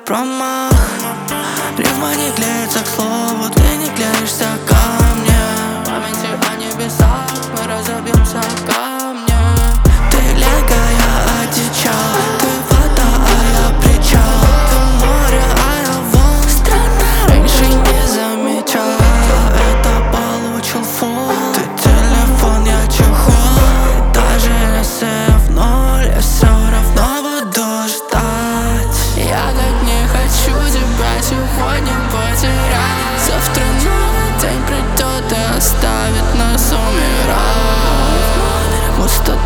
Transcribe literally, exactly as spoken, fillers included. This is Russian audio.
промах. Рифма не клеится к слову, ты не клеишься ко мне. В памяти о небесах мы разобьемся о камне. Ты лего, я одичал, ты вода, а я причал. Ты море, а я волн. Странно, раньше не замечал. Это получил фон. Ты телефон, я чехол. Даже если в ноль, я все равно буду ждать. Я так не хочу тебя сегодня потерять. Завтра новый день придет и оставит нас умирать. Пусто